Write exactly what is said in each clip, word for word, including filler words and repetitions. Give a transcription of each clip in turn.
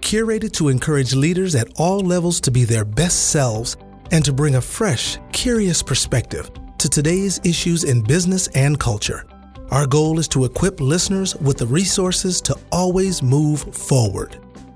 curated to encourage leaders at all levels to be their best selves and to bring a fresh, curious perspective to today's issues in business and culture. Our goal is to equip listeners with the resources to always move forward.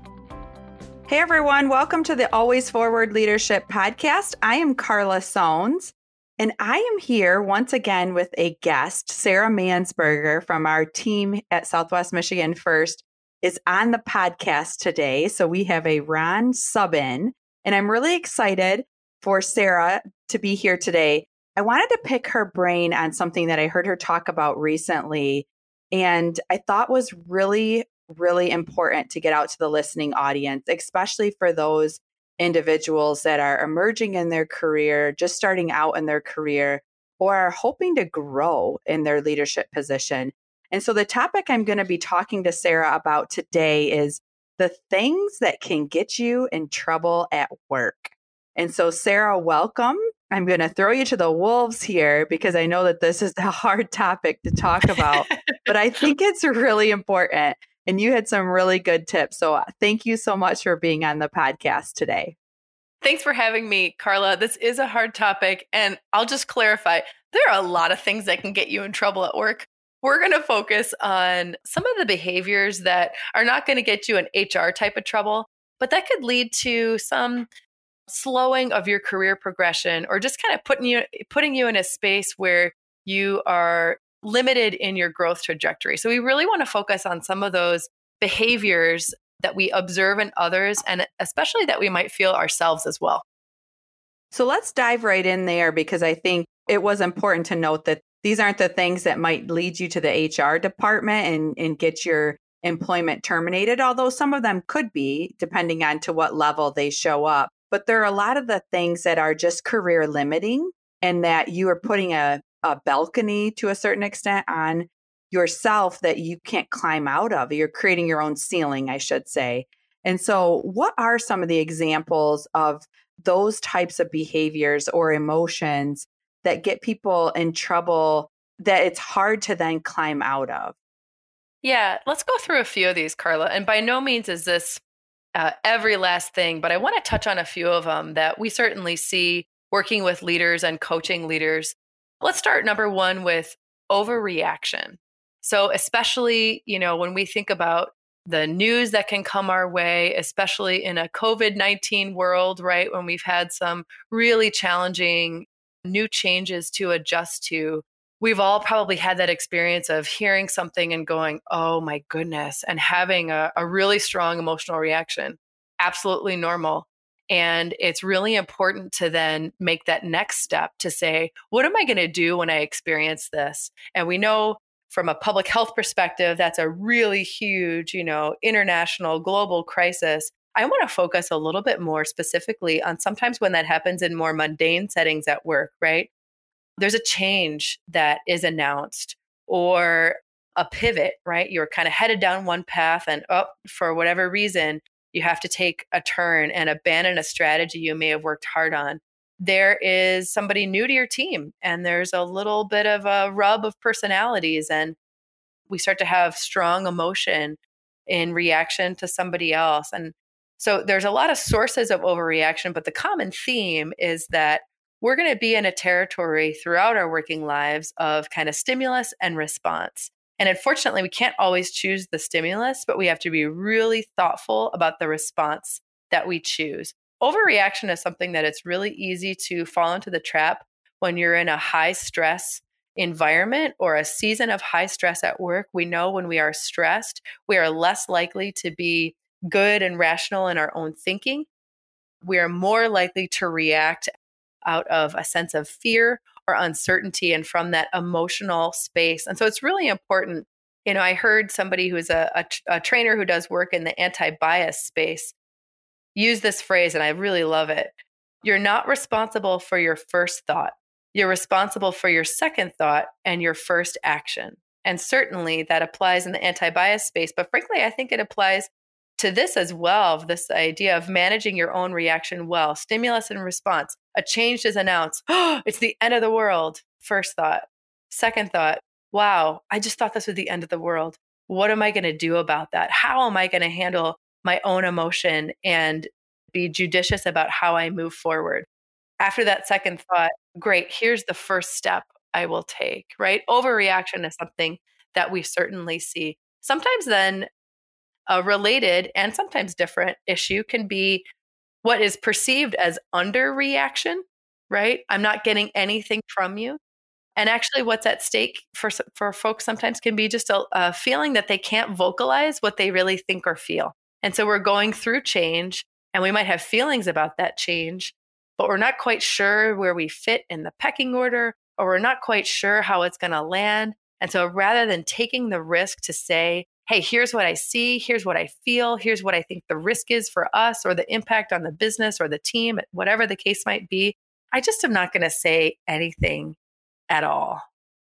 Hey everyone, welcome to the Always Forward Leadership Podcast. I am Carla Sones, and I am here once again with a guest. Sarah Mansberger from our team at Southwest Michigan First is on the podcast today. So we have a Ron sub-in, and I'm really excited for Sarah to be here today. I wanted to pick her brain on something that I heard her talk about recently, and I thought was really really important to get out to the listening audience, especially for those individuals that are emerging in their career, just starting out in their career, or are hoping to grow in their leadership position. And so the topic I'm going to be talking to Sarah about today is the things that can get you in trouble at work. And so Sarah, welcome. I'm going to throw you to the wolves here because I know that this is a hard topic to talk about, but I think it's really important. And you had some really good tips. So thank you so much for being on the podcast today. Thanks for having me, Carla. This is a hard topic. And I'll just clarify, there are a lot of things that can get you in trouble at work. We're going to focus on some of the behaviors that are not going to get you in H R type of trouble, but that could lead to some slowing of your career progression or just kind of putting you putting you in a space where you are limited in your growth trajectory. So we really want to focus on some of those behaviors that we observe in others, and especially that we might feel ourselves as well. So let's dive right in there, because I think it was important to note that these aren't the things that might lead you to the H R department and, and get your employment terminated, although some of them could be, depending on to what level they show up. But there are a lot of the things that are just career limiting, and that you are putting a a balcony to a certain extent on yourself that you can't climb out of. You're creating your own ceiling, I should say. And so what are some of the examples of those types of behaviors or emotions that get people in trouble that it's hard to then climb out of? Yeah, let's go through a few of these, Carla. And by no means is this uh, every last thing, but I want to touch on a few of them that we certainly see working with leaders and coaching leaders. Let's start number one with overreaction. So especially, you know, when we think about the news that can come our way, especially in a COVID nineteen world, right? When we've had some really challenging new changes to adjust to, we've all probably had that experience of hearing something and going, oh my goodness, and having a, a really strong emotional reaction. Absolutely normal. And it's really important to then make that next step to say, what am I going to do when I experience this? And we know from a public health perspective, that's a really huge, you know, international global crisis. I want to focus a little bit more specifically on sometimes when that happens in more mundane settings at work, right? There's a change that is announced or a pivot, right? You're kind of headed down one path and up oh, for whatever reason, you have to take a turn and abandon a strategy you may have worked hard on. There is somebody new to your team, and there's a little bit of a rub of personalities, and we start to have strong emotion in reaction to somebody else. And so there's a lot of sources of overreaction, but the common theme is that we're going to be in a territory throughout our working lives of kind of stimulus and response. And unfortunately, we can't always choose the stimulus, but we have to be really thoughtful about the response that we choose. Overreaction is something that it's really easy to fall into the trap when you're in a high stress environment or a season of high stress at work. We know when we are stressed, we are less likely to be good and rational in our own thinking. We are more likely to react out of a sense of fear or uncertainty and from that emotional space. And so it's really important. You know, I heard somebody who's a, a, a trainer who does work in the anti-bias space use this phrase, and I really love it. You're not responsible for your first thought. You're responsible for your second thought and your first action. And certainly that applies in the anti-bias space. But frankly, I think it applies to this as well, this idea of managing your own reaction well, stimulus and response. A change is announced. Oh, it's the end of the world. First thought. Second thought, wow, I just thought this was the end of the world. What am I going to do about that? How am I going to handle my own emotion and be judicious about how I move forward. After that second thought, great, here's the first step I will take, right? Overreaction is something that we certainly see. Sometimes then a related and sometimes different issue can be what is perceived as underreaction, right? I'm not getting anything from you. And actually what's at stake for, for folks sometimes can be just a, a feeling that they can't vocalize what they really think or feel. And so we're going through change and we might have feelings about that change, but we're not quite sure where we fit in the pecking order, or we're not quite sure how it's going to land. And so rather than taking the risk to say, hey, here's what I see, here's what I feel, here's what I think the risk is for us or the impact on the business or the team, whatever the case might be, I just am not going to say anything at all.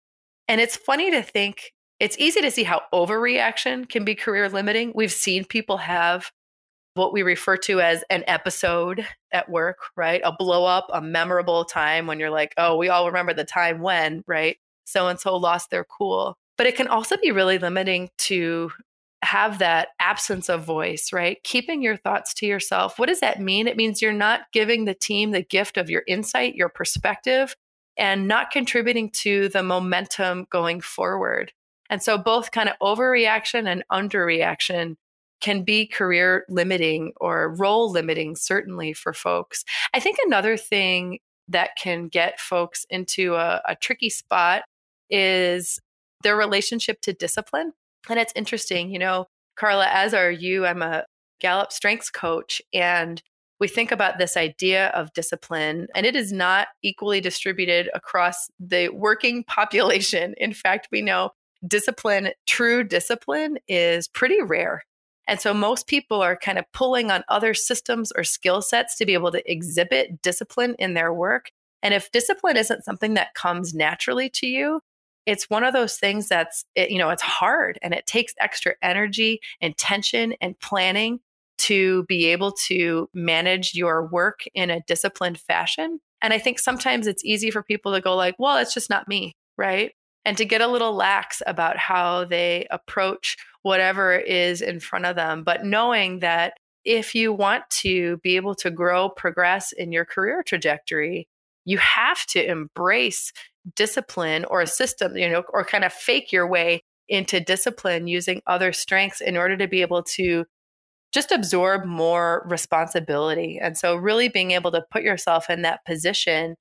And it's funny to think, it's easy to see how overreaction can be career limiting. We've seen people have what we refer to as an episode at work, right? A blow up, a memorable time when you're like, oh, we all remember the time when, right? So-and-so lost their cool. But it can also be really limiting to have that absence of voice, right? Keeping your thoughts to yourself. What does that mean? It means you're not giving the team the gift of your insight, your perspective, and not contributing to the momentum going forward. And so both kind of overreaction and underreaction can be career limiting or role limiting, certainly for folks. I think another thing that can get folks into a, a tricky spot is their relationship to discipline. And it's interesting, you know, Carla, as are you, I'm a Gallup strengths coach, and we think about this idea of discipline, and it is not equally distributed across the working population. In fact, we know discipline, true discipline, is pretty rare. And so most people are kind of pulling on other systems or skill sets to be able to exhibit discipline in their work. And if discipline isn't something that comes naturally to you, it's one of those things that's, it, you know, it's hard and it takes extra energy, intention, and planning to be able to manage your work in a disciplined fashion. And I think sometimes it's easy for people to go like, well, it's just not me, right? And to get a little lax about how they approach whatever is in front of them. But knowing that if you want to be able to grow, progress in your career trajectory, you have to embrace discipline or a system, you know, or kind of fake your way into discipline using other strengths in order to be able to just absorb more responsibility. And so really being able to put yourself in that position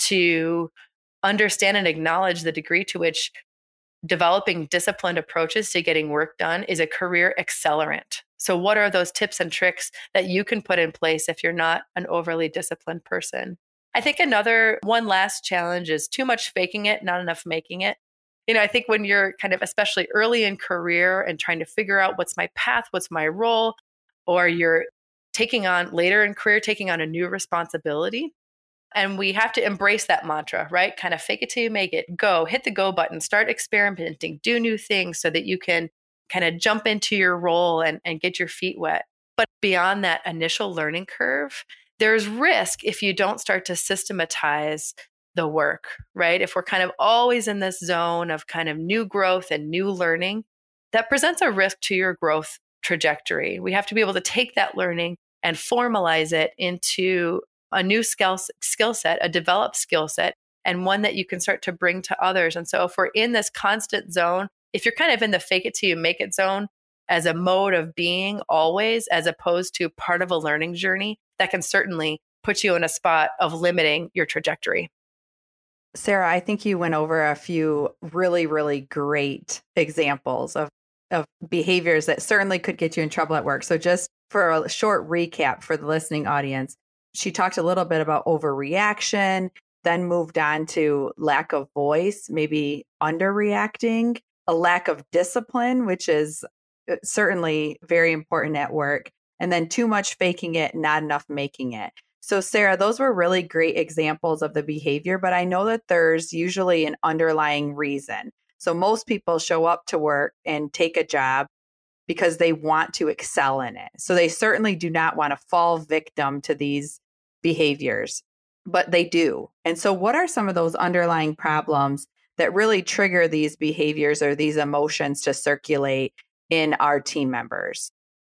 to understand and acknowledge the degree to which developing disciplined approaches to getting work done is a career accelerant. So what are those tips and tricks that you can put in place if you're not an overly disciplined person? I think another one last challenge is too much faking it, not enough making it. You know, I think when you're kind of especially early in career and trying to figure out what's my path, what's my role, or you're taking on later in career, taking on a new responsibility. And we have to embrace that mantra, right? Kind of fake it till you make it, go, hit the go button, start experimenting, do new things so that you can kind of jump into your role and, and get your feet wet. But beyond that initial learning curve, there's risk if you don't start to systematize the work, right? If we're kind of always in this zone of kind of new growth and new learning, that presents a risk to your growth trajectory. We have to be able to take that learning and formalize it into a new skill skill set, a developed skill set, and one that you can start to bring to others. And so if we're in this constant zone, if you're kind of in the fake it till you make it zone as a mode of being always, as opposed to part of a learning journey, that can certainly put you in a spot of limiting your trajectory. Sarah, I think you went over a few really, really great examples of, of behaviors that certainly could get you in trouble at work. So just for a short recap for the listening audience, she talked a little bit about overreaction, then moved on to lack of voice, maybe underreacting, a lack of discipline, which is certainly very important at work, and then too much faking it, not enough making it. So Sarah, those were really great examples of the behavior, but I know that there's usually an underlying reason. So most people show up to work and take a job because they want to excel in it. So they certainly do not want to fall victim to these behaviors, but they do. And so what are some of those underlying problems that really trigger these behaviors or these emotions to circulate in our team members?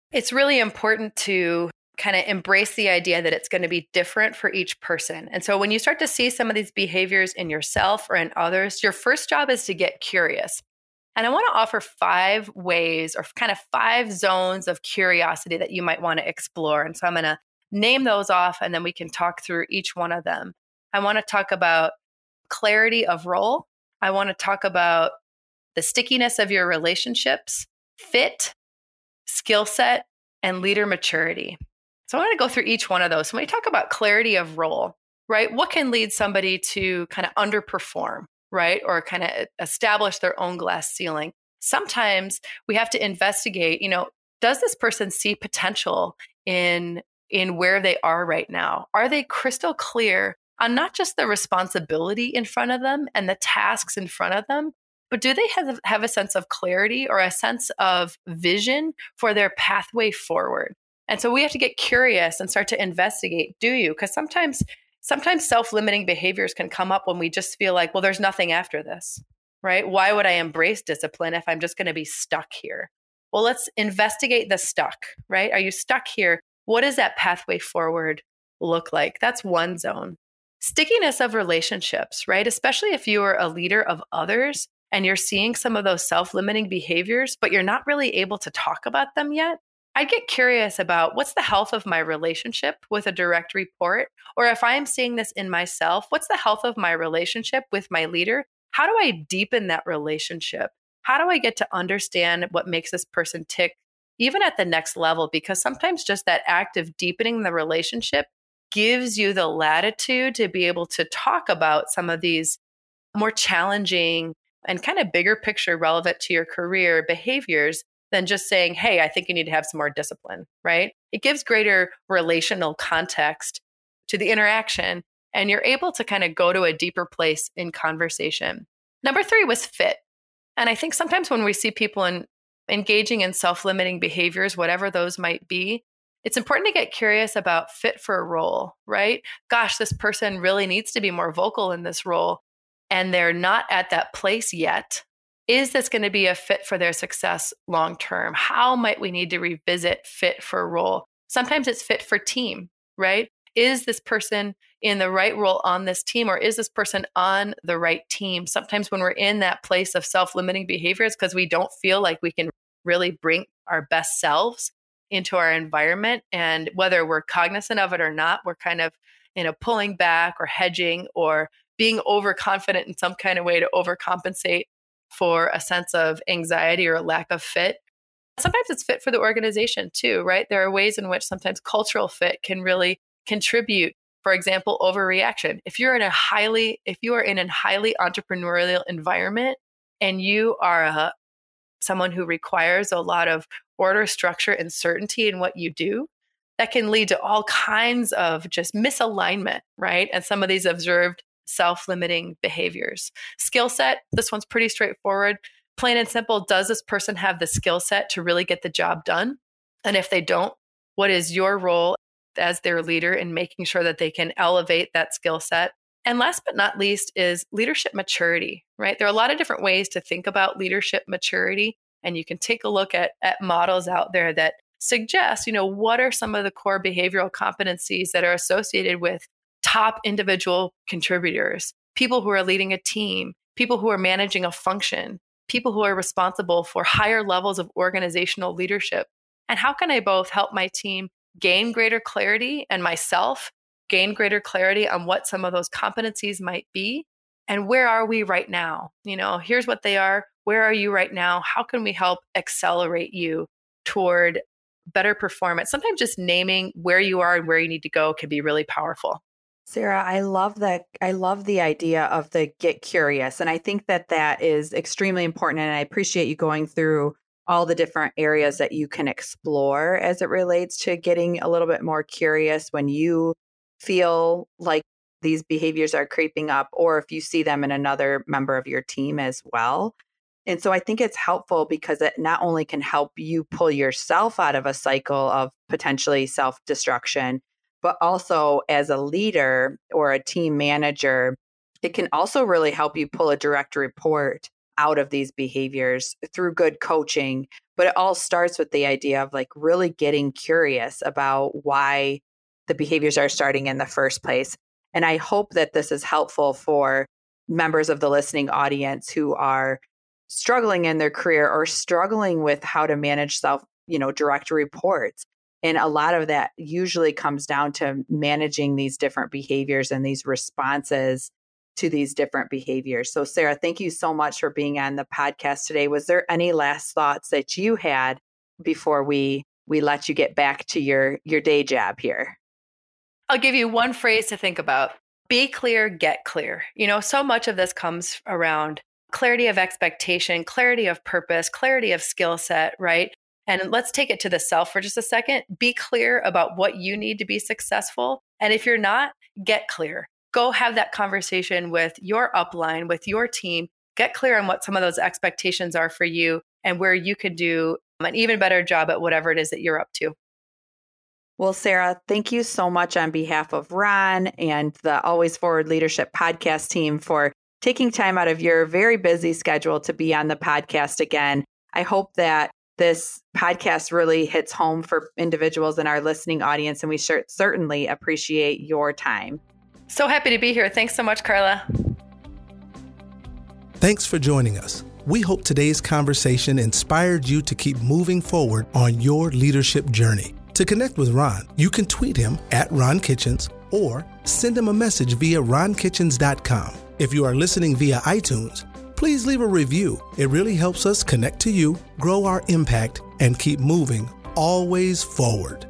It's really important to kind of embrace the idea that it's going to be different for each person. And so when you start to see some of these behaviors in yourself or in others, your first job is to get curious. And I want to offer five ways or kind of five zones of curiosity that you might want to explore. And so I'm going to name those off and then we can talk through each one of them. I want to talk about clarity of role. I want to talk about the stickiness of your relationships, fit, skill set, and leader maturity. So I want to go through each one of those. So when we talk about clarity of role, right, what can lead somebody to kind of underperform, right, or kind of establish their own glass ceiling? Sometimes we have to investigate, you know, does this person see potential in, in where they are right now? Are they crystal clear on not just the responsibility in front of them and the tasks in front of them, but do they have, have a sense of clarity or a sense of vision for their pathway forward? And so we have to get curious and start to investigate, do you? Because sometimes sometimes self-limiting behaviors can come up when we just feel like, well, there's nothing after this, right? Why would I embrace discipline if I'm just going to be stuck here? Well, let's investigate the stuck, right? Are you stuck here? What does that pathway forward look like? That's one zone. Stickiness of relationships, right? Especially if you are a leader of others and you're seeing some of those self-limiting behaviors, but you're not really able to talk about them yet. I get curious about what's the health of my relationship with a direct report? Or if I'm seeing this in myself, what's the health of my relationship with my leader? How do I deepen that relationship? How do I get to understand what makes this person tick, even at the next level? Because sometimes just that act of deepening the relationship gives you the latitude to be able to talk about some of these more challenging and kind of bigger picture relevant to your career behaviors than just saying, hey, I think you need to have some more discipline, right? It gives greater relational context to the interaction, and you're able to kind of go to a deeper place in conversation. Number three was fit. And I think sometimes when we see people in, engaging in self-limiting behaviors, whatever those might be, it's important to get curious about fit for a role, right? Gosh, this person really needs to be more vocal in this role, and they're not at that place yet. Is this going to be a fit for their success long term? How might we need to revisit fit for a role? Sometimes it's fit for team, right? Is this person in the right role on this team, or is this person on the right team? Sometimes when we're in that place of self-limiting behaviors because we don't feel like we can really bring our best selves into our environment, and whether we're cognizant of it or not, we're kind of, you know, pulling back or hedging or being overconfident in some kind of way to overcompensate for a sense of anxiety or a lack of fit. Sometimes it's fit for the organization too, right? There are ways in which sometimes cultural fit can really contribute. For example, overreaction. If you're in a highly, if you are in a highly entrepreneurial environment and you are a, someone who requires a lot of order, structure, and certainty in what you do, that can lead to all kinds of just misalignment, right? And some of these observed self-limiting behaviors. Skill set, this one's pretty straightforward. Plain and simple, does this person have the skill set to really get the job done? And if they don't, what is your role as their leader in making sure that they can elevate that skill set? And last but not least is leadership maturity, right? There are a lot of different ways to think about leadership maturity. And you can take a look at, at models out there that suggest, you know, what are some of the core behavioral competencies that are associated with top individual contributors, people who are leading a team, people who are managing a function, people who are responsible for higher levels of organizational leadership. And how can I both help my team gain greater clarity and myself gain greater clarity on what some of those competencies might be? And where are we right now? You know, here's what they are. Where are you right now? How can we help accelerate you toward better performance? Sometimes just naming where you are and where you need to go can be really powerful. Sarah, I love that. I love the idea of the get curious. And I think that that is extremely important. And I appreciate you going through all the different areas that you can explore as it relates to getting a little bit more curious when you feel like these behaviors are creeping up, or if you see them in another member of your team as well. And so I think it's helpful because it not only can help you pull yourself out of a cycle of potentially self-destruction, but also as a leader or a team manager, it can also really help you pull a direct report out of these behaviors through good coaching. But it all starts with the idea of like really getting curious about why the behaviors are starting in the first place. And I hope that this is helpful for members of the listening audience who are struggling in their career or struggling with how to manage self, you know, direct reports. And a lot of that usually comes down to managing these different behaviors and these responses to these different behaviors. So Sarah, thank you so much for being on the podcast today. Was there any last thoughts that you had before we we let you get back to your your day job here? I'll give you one phrase to think about. Be clear, get clear. You know, so much of this comes around clarity of expectation, clarity of purpose, clarity of skill set, right? And let's take it to the self for just a second. Be clear about what you need to be successful. And if you're not, get clear. Go have that conversation with your upline, with your team. Get clear on what some of those expectations are for you and where you could do an even better job at whatever it is that you're up to. Well, Sarah, thank you so much on behalf of Ron and the Always Forward Leadership podcast team for taking time out of your very busy schedule to be on the podcast again. I hope that this podcast really hits home for individuals in our listening audience, and we sure, certainly appreciate your time. So happy to be here. Thanks so much, Carla. Thanks for joining us. We hope today's conversation inspired you to keep moving forward on your leadership journey. To connect with Ron, you can tweet him at Ron Kitchens or send him a message via ron kitchens dot com. If you are listening via iTunes, please leave a review. It really helps us connect to you, grow our impact, and keep moving always forward.